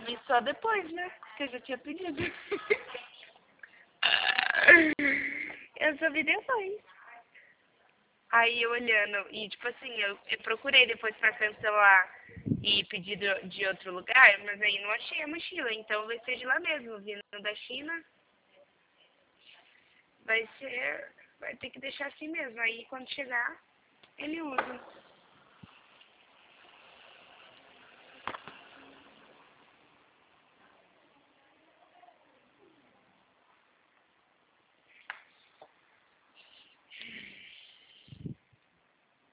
vi só depois, né? Porque eu já tinha pedido. Eu só vi depois. Aí eu olhando, e tipo assim, eu procurei depois pra cancelar e pedir de outro lugar, mas aí não achei a mochila, então vai ser de lá mesmo, vindo da China. Vai ter que deixar assim mesmo. Aí quando chegar, ele usa.